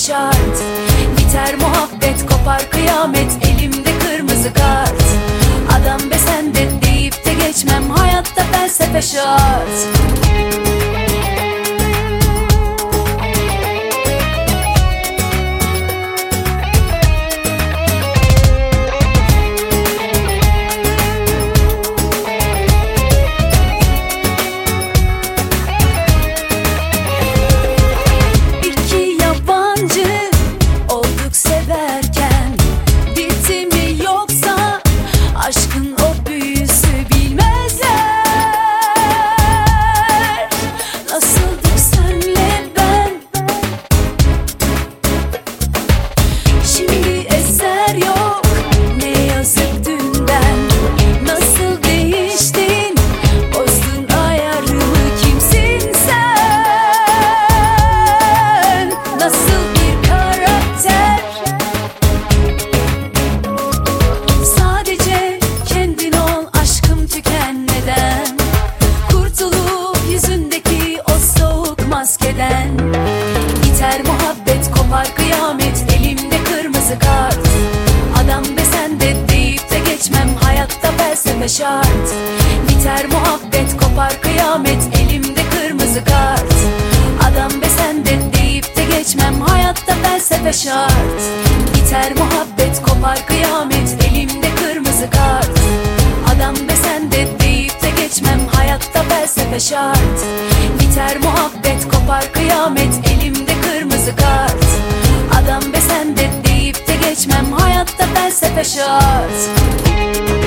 şart. Biter muhabbet, kopar kıyamet, elimde kırmızı kart. Adam be sen de deyip de geçmem, hayatta felsefe şart. Aşkın o büyüsü bilmezler. Nasıldık senle ben, şimdi eser yok, ne yazık dünden. Nasıl değiştin, bozdun ayarımı, kimsin sen? Nasıl bir karakter, maskeden. Biter muhabbet, kopar kıyamet, elimde kırmızı kart. Adam be sen de deyip de geçmem, hayatta felsefe şart. Biter muhabbet, kopar kıyamet, elimde kırmızı kart. Adam be sen de deyip de geçmem, hayatta felsefe şart. Biter muhabbet, kopar kıyamet, elimde kırmızı kart. Adam be sen de deyip de geçmem, hayatta felsefe şart. Biter muhabbet, kopar kıyamet, elimde kırmızı kart. Adam be sen de deyip de geçmem, hayatta felsefe şart.